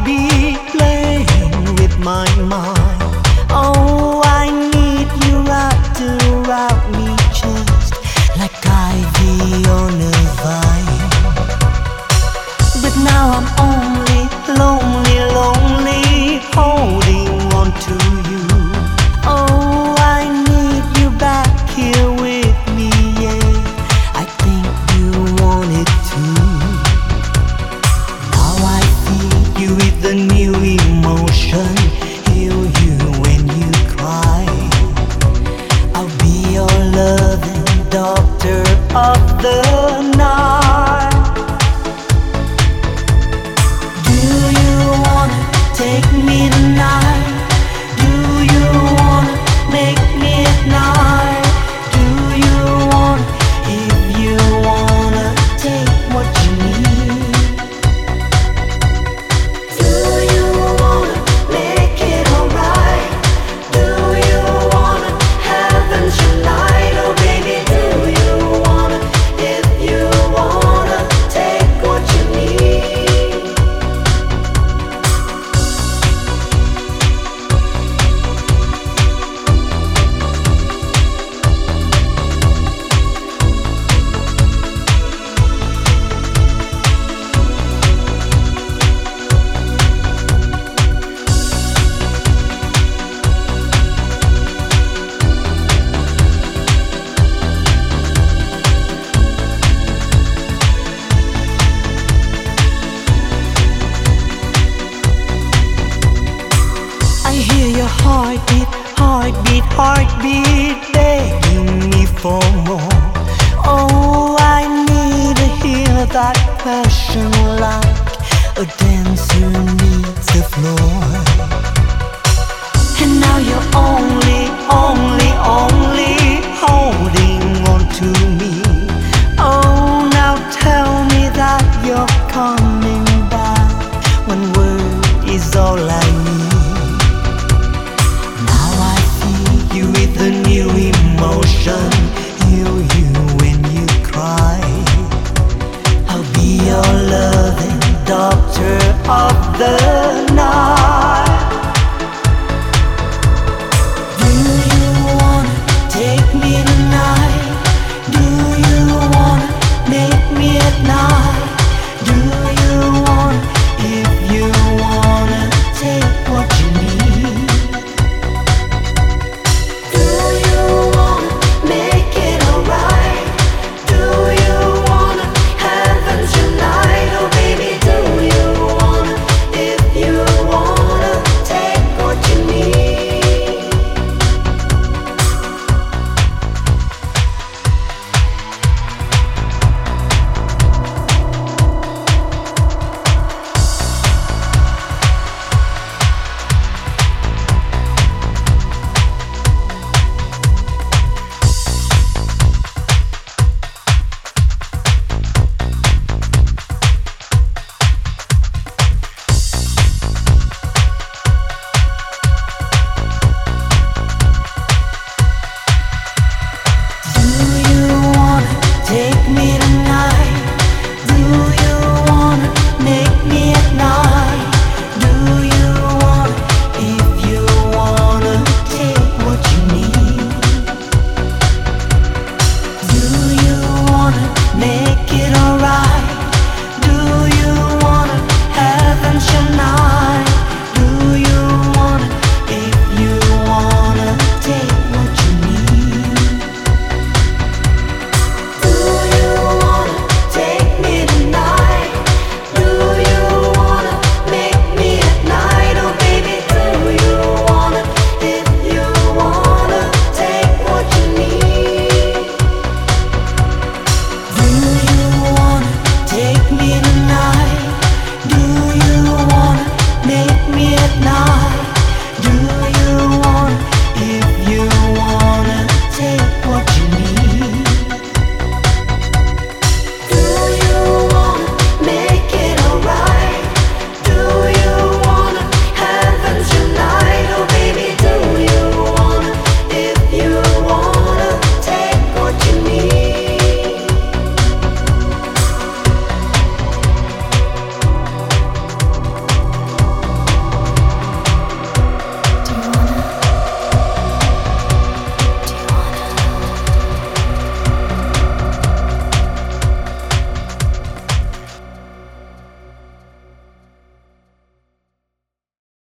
heartbeat playing with my mind. Oh, I need you wrapped around me just like ivy on a vine. But now I'm only lonely, lonely, holding on to you. Oh, I need you back here with me, yeah. I think you want it too. Now I feed you with a new emotion, heal you when you cry. I'll be your loving doctor of the night. Take me tonight. Do you wanna make midnight? Do you wanna, if you wanna, take what you need? Do you wanna make it alright? Do you wanna heaven tonight? Oh baby, do you wanna, if you wanna, take what you need? Heartbeat, heartbeat, heartbeat, begging me for more. Oh, I need to hear that passion like a dancer needs the floor. And now you're only holding on to me. Oh, now tell me that you're coming back when word is all I need. You with a new emotion, heal you when you cry. I'll be your loving doctor of the